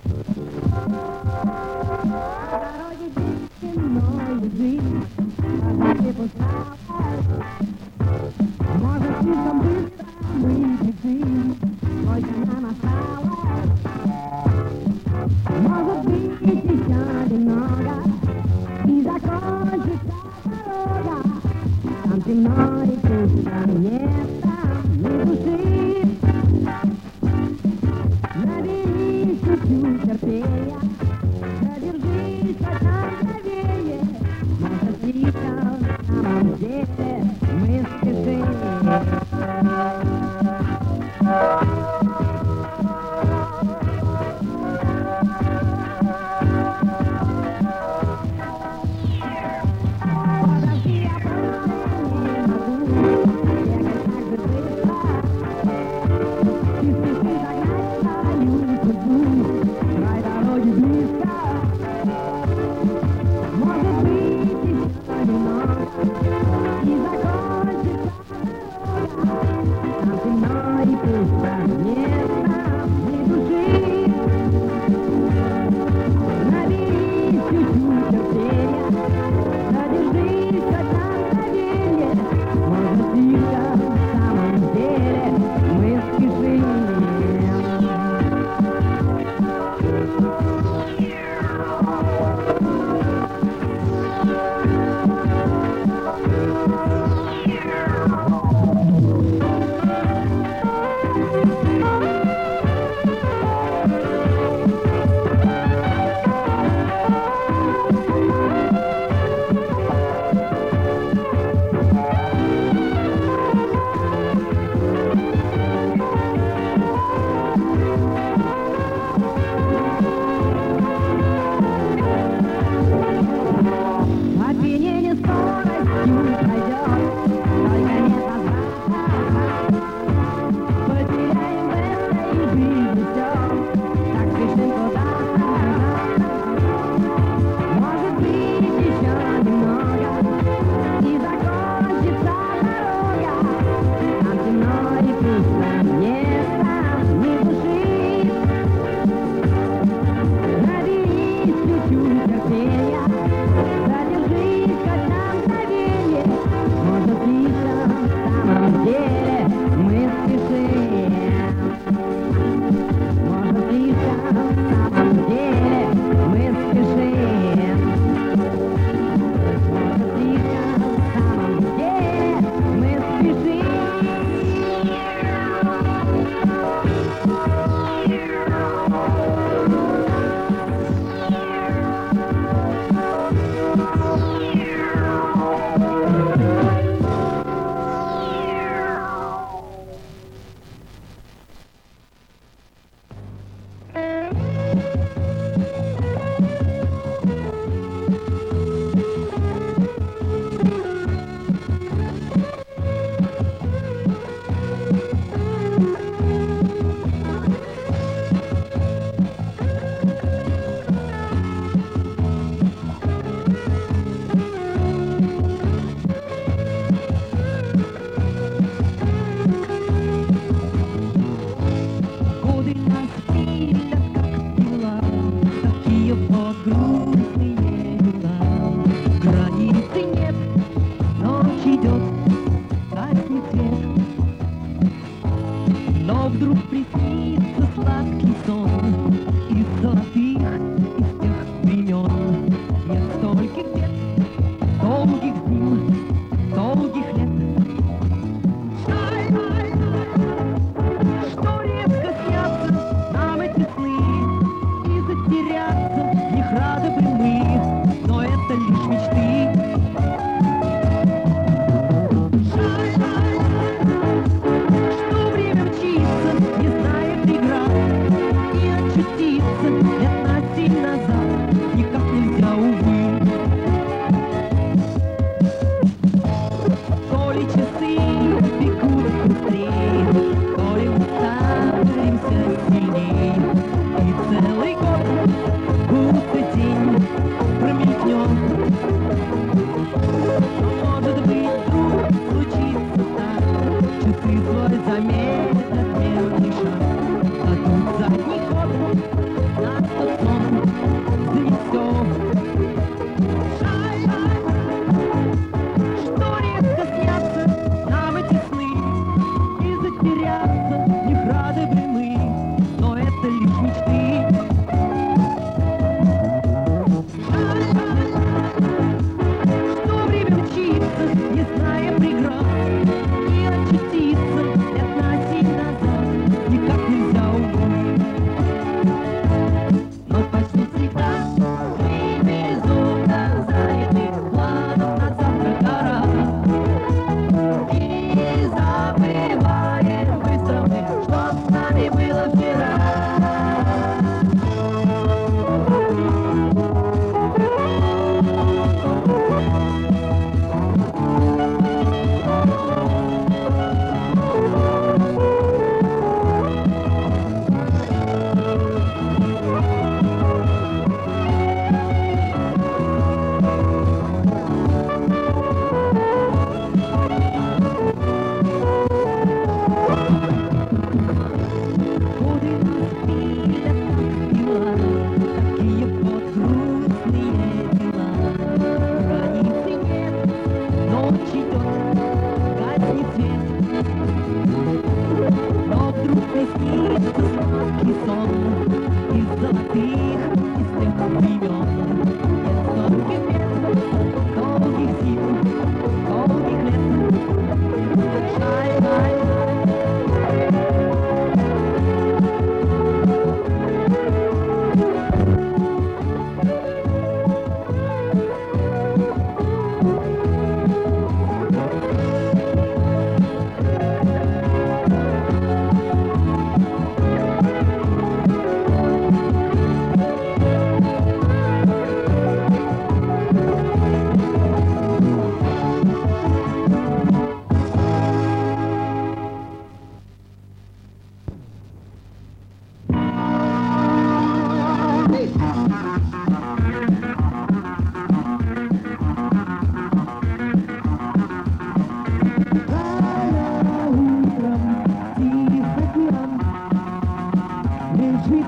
Замедлят мелкий шаг, а тут задний ход.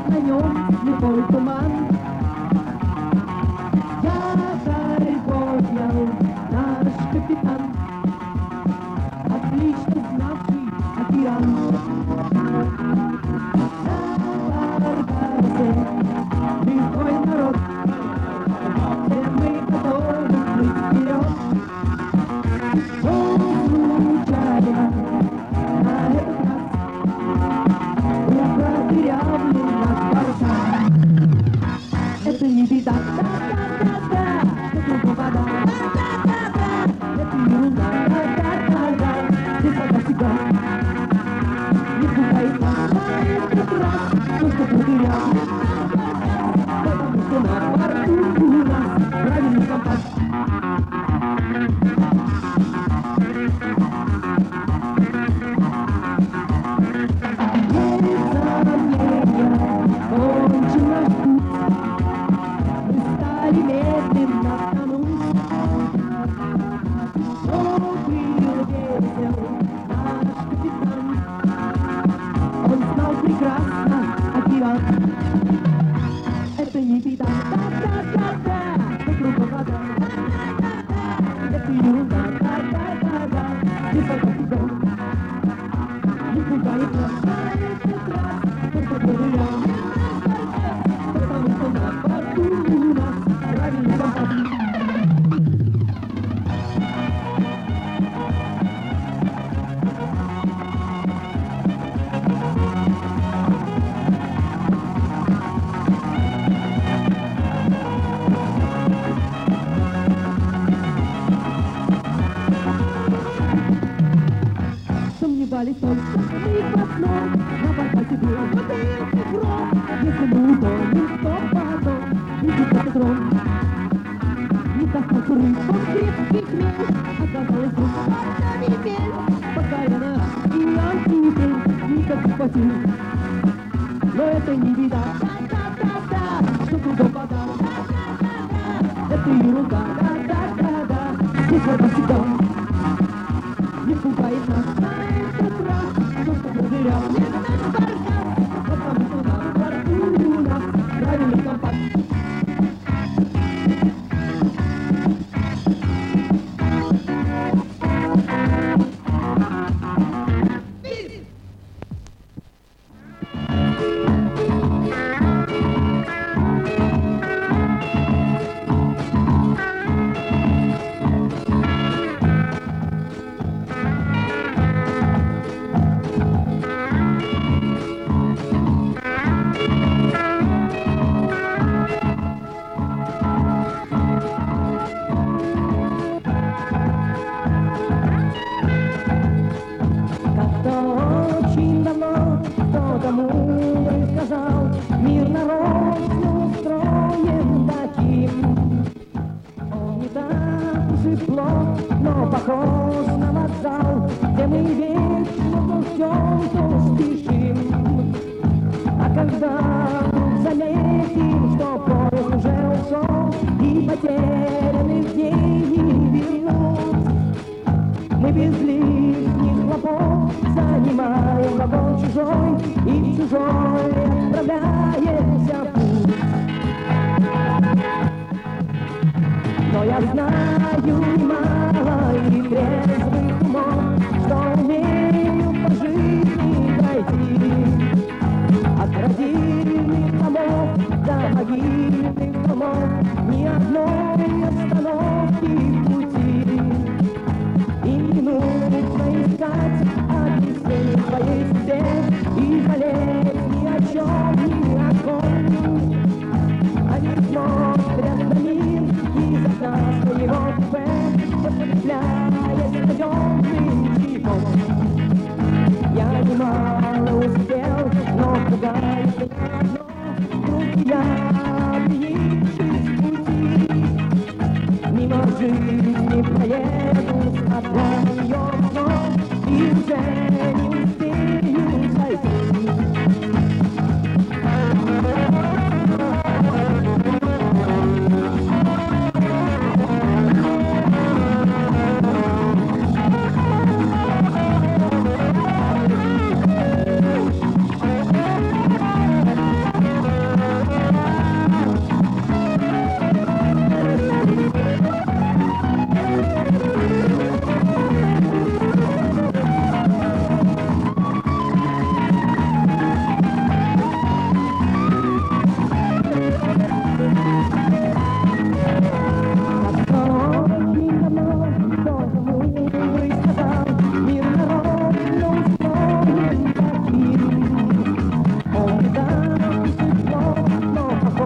на нем слепой туман. Якорь поднял наш капитан, отлично знавший океан. На Баркасе лихой народ, все мы готовы плыть вперед. Но случайно на этот раз продырявлен наш Баркас. Это не беда, да-да-да-да, это только вода, да-да-да-да, это ерунда, да-да-да-да, здесь вода всегда не пугает нас на этот раз, то, что продырявлен наш Баркас, потому что на борту у нас правильный компас. Кончен наш путь, мы стали медленно тонуть, но был весел наш капитан, он знал прекрасно океан. Это не беда, да-да-да-да, это только вода, да-да-да-да, это ерунда, да-да-да-да, здесь вода всегда не пугает нас на этот раз, только проверяем. Потому что на борту у нас правильный компас. Сомневались только мы в одном, на Баркасе был бутылки гром. Если мы утонем, то потом будет этот ром. Не так как рыбам крепкий хмель, оказалось вдруг под нами мель. Покорена и антитель, никаких потерь. Но это не беда, да-да-да-да, что кругом вода, да-да-да-да, это ерунда, да-да-да-да, здесь вода всегда не пугает нас на этот раз, то, что продырявлен наш Баркас, потому что на борту у нас правильный компас. Но похож на вокзал, где мы вечно ждем, то спешим. А когда вдруг заметим, что поезд уже ушел, и потерянных дней не вернуть, мы без лишних хлопот занимаем вагон чужой и в чужой отправляемся в путь. Но я знаю немало и трезвых умов, что умею по жизни пройти от родильных домов до могильных домов, ни одной остановки в пути. И не нужно искать объяснений своей судьбе и жалеть ни о чем, ни о ком. Они смотрят на мир из окна своего купе, подкрепляясь надежным чипом. Я немало успел, но пугает меня одно, вдруг я, объявившись в пути, мимо жизни проеду, смотря на ее окно, и уже не успею зайти.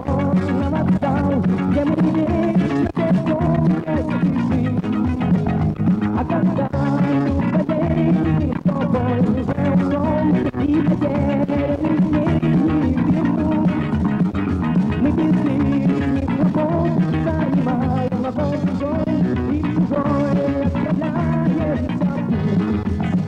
похож на вокзал, где мы вечно пешком а когда падение с тобой уже умрем и потерянных дней не вернут, мы без лишних хлопот занимаем вагон чужой и чужой отправляемся в путь.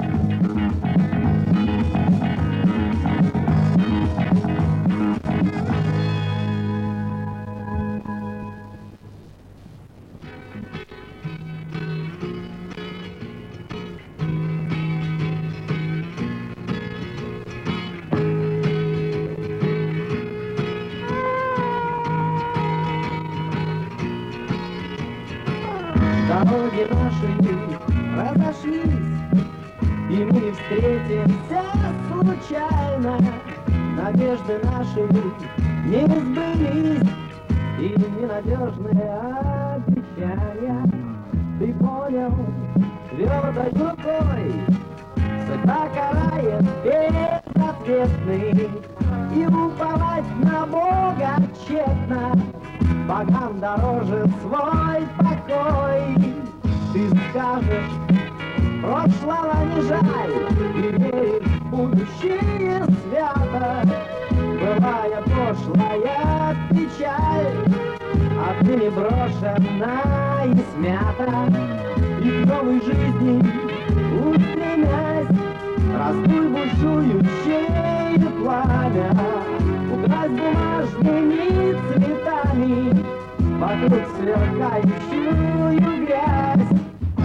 Дороги наши разошлись, и мы встретимся случайно. Надежды наши не сбылись, и ненадежные обещания. Ты понял, твердой рукой судьба карает безответный, и уповать на Бога тщетно. Богам дороже свой покой. Ты скажешь, прошлого не жаль, и веришь в будущее свято. Былая прошлая печаль отныне брошена и смята. И к новой жизни устремясь, раздуй бушующее пламя. Укрась бумажными цветами вокруг сверкающую грязь.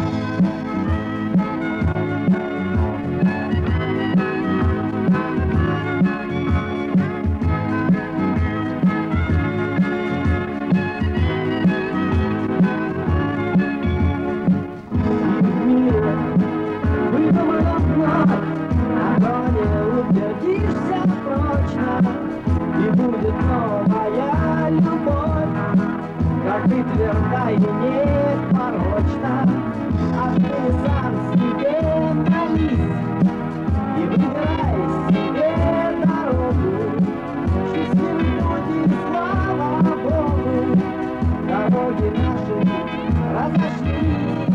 В мире выдумано вновь, на огне утвердишься прочно, и будет новая любовь, как ты тверда и непорочна. А ты сам себе молись и выбирай себе дорогу. Счастливый путь и слава Богу, дороги наши разошлись.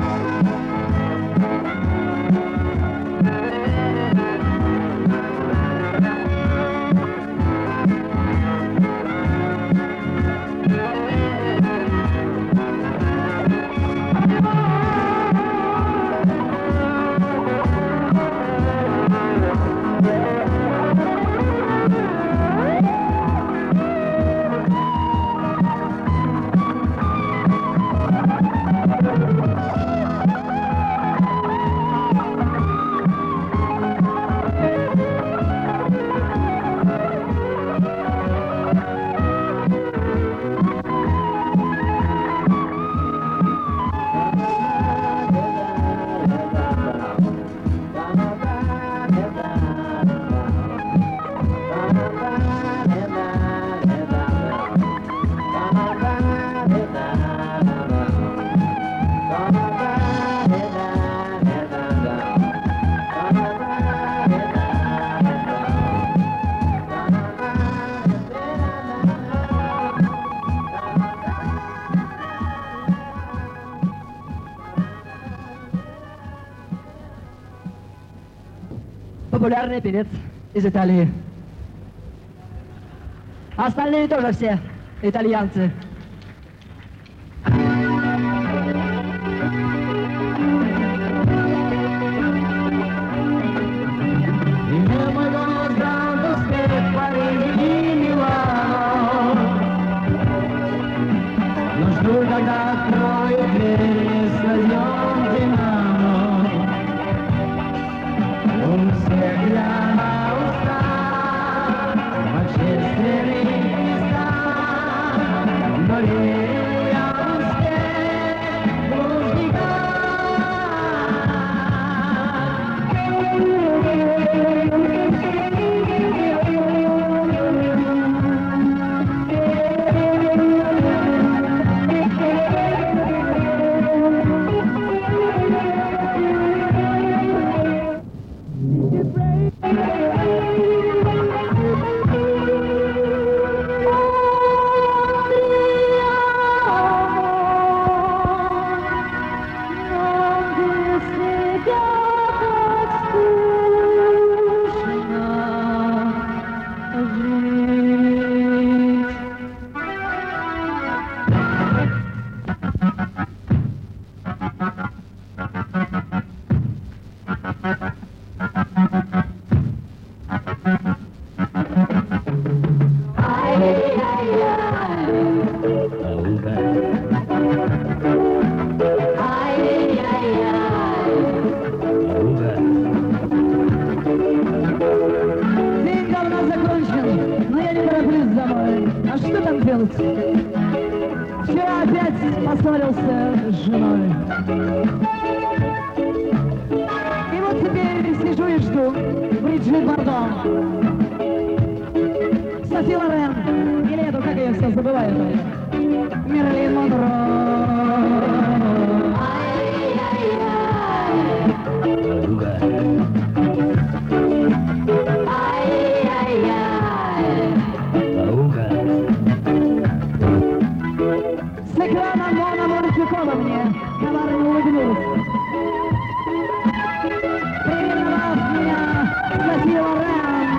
Популярный певец из Италии. Остальные тоже все итальянцы. Когда откроют двери стадион «Динамо», у всех гляма уста, Манчестере места, А что там делать? Вчера опять поссорился с женой. И вот теперь сижу и жду Бриджит Бардо, Софи Лорен, или эту, как ее все забывают, Мерлин Монро. С экрана Мона Морфикова мне коварно улыбнулась, переименовав меня Софи Лорен.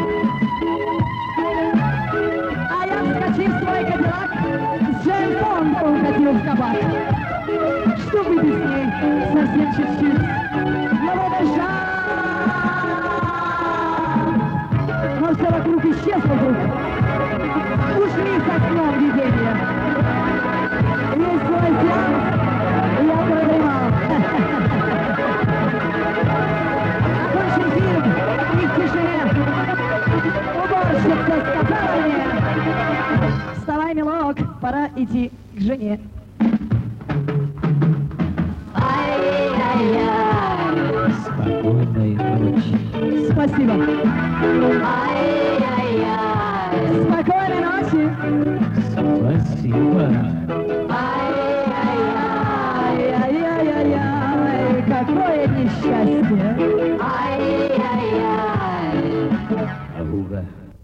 А я, вскочив в свой кадиллак, с Джеймсом укатил в кабак, что выпить с ней совсем чуть-чуть. Но вот и жар, но все вокруг исчезло вдруг. Ушли с окном видения. Весь свой сеанс я продремал. Окончен фильм, и в тишине уборщица сказала мне: вставай, милок, пора идти к жене. Спокойной ночи. Спасибо. Спокойной ночи. Спасибо. Ай-яй-яй-яй, какое несчастье. Ауга.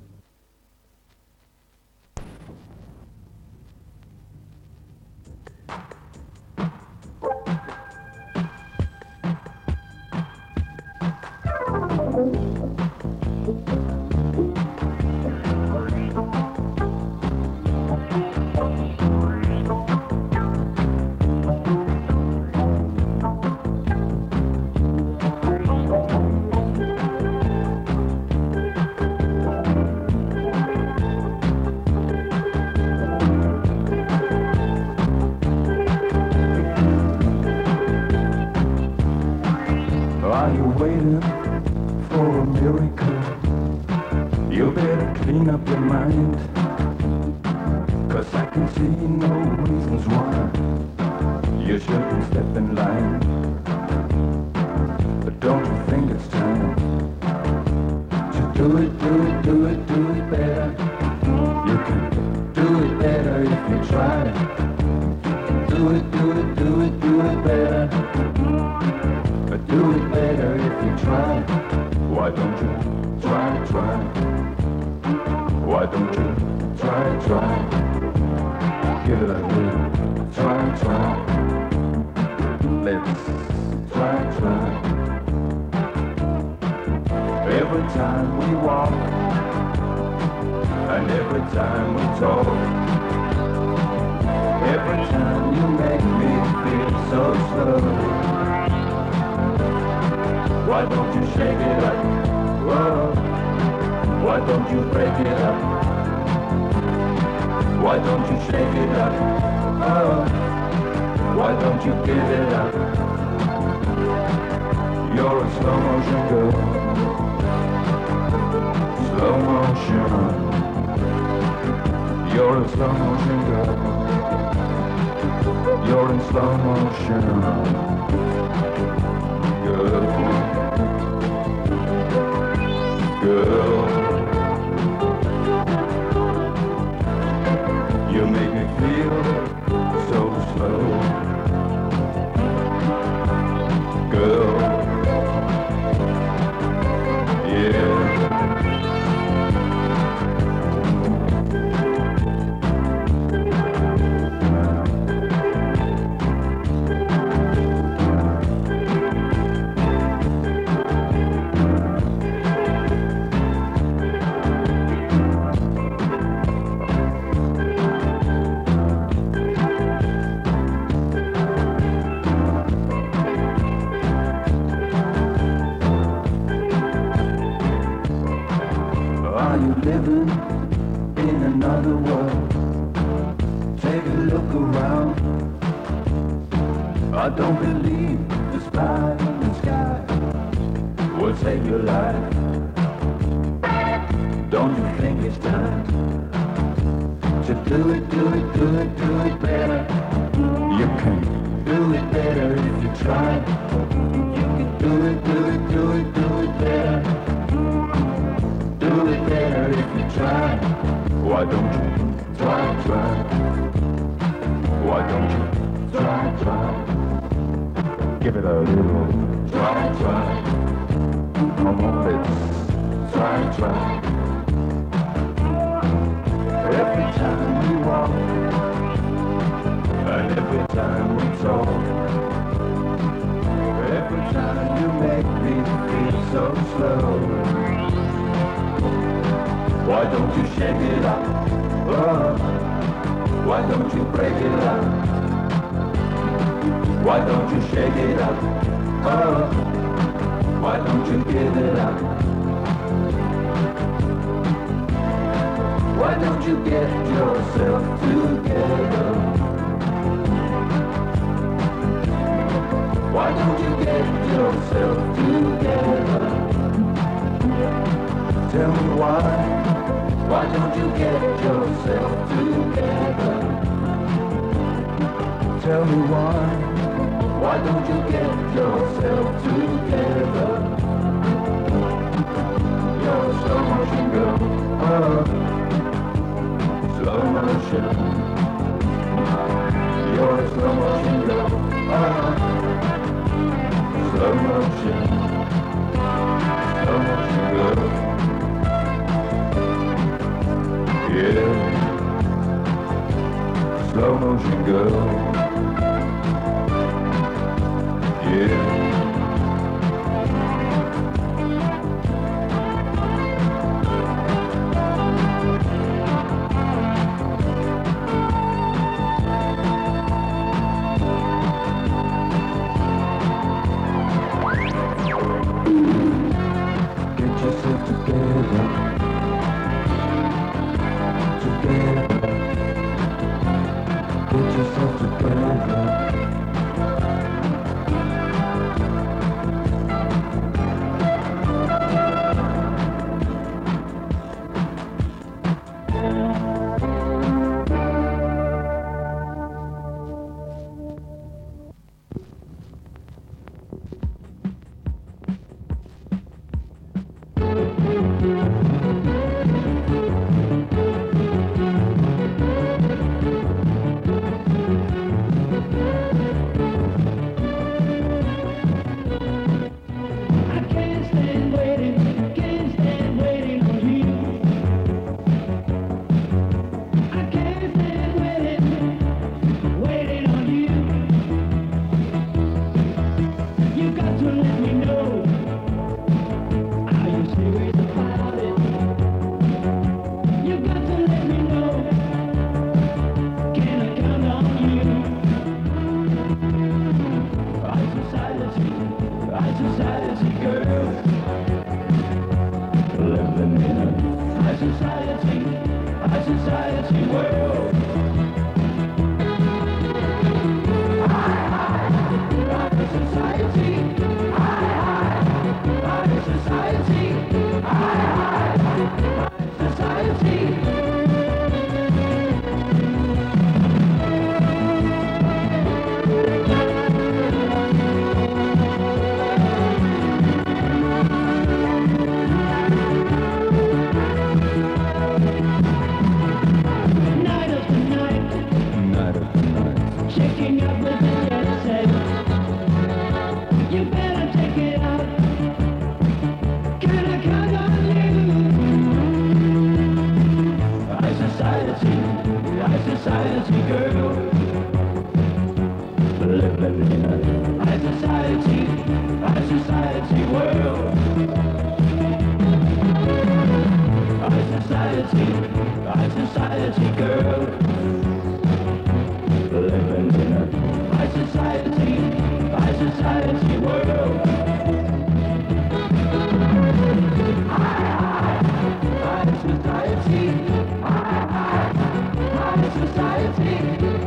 Are you waiting for a miracle? You better clean up your mind, 'cause I can see no reasons why you shouldn't step in line. But don't you think it's time to do it, do it, do it, do it better? You can do it better if you try. Do it, do it, do it, do it better. But do it better if you try. Why don't you try, try? Why don't you try, try? Give it a little try, try. Let's try, try. Every time we walk and every time we talk, every time you make me feel so slow. Why don't you shake it up? Whoa. Why don't you break it up? Why don't you shake it up? Oh. Why don't you give it up? You're a slow motion girl. Slow motion. You're a slow motion girl. You're in slow motion. Girl. Girl, you make me feel so slow. Girl, yeah. Are you living in another world? Take a look around. I don't believe the spy in the sky will save your life. Don't you think it's time do it, do it, do it, do it better. You can do it better if you try. You can do it, do it, do it, do it better. Do it better if you try. Why don't you try, try? Why don't you try, try? Give it a little try, try. Come on, let's try, try. Every time we walk, and every time we talk, every time you make me feel so slow. Why don't you shake it up? Oh, why don't you break it up? Why don't you shake it up? Oh, why don't you give it up? Why don't you get yourself together? Why don't you get yourself together? Tell me why. Why don't you get yourself together? Tell me why. Why don't you get yourself together? You're a slow motion girl. Slow motion. You're a slow motion girl. Slow motion. Slow motion girl. Yeah. Slow motion girl. Yeah. Society.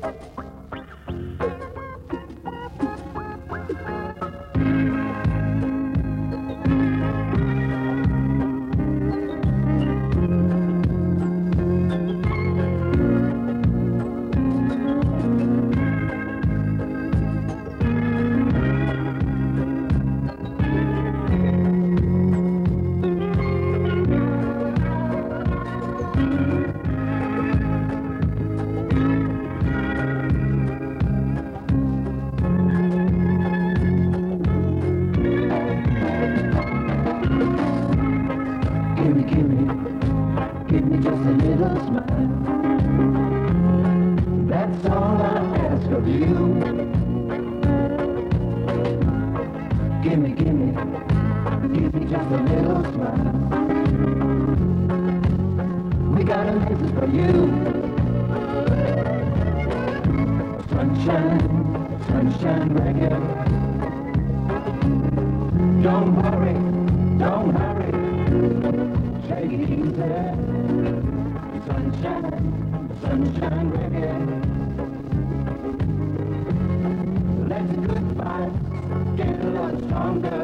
Give me just a little smile. That's all I ask of you. Give me just a little smile. We got a message for you. Sunshine, sunshine reggae. Don't hurry, don't hurry. Take it easy. Sunshine, sunshine reggae. Let's goodbye, get a lot stronger.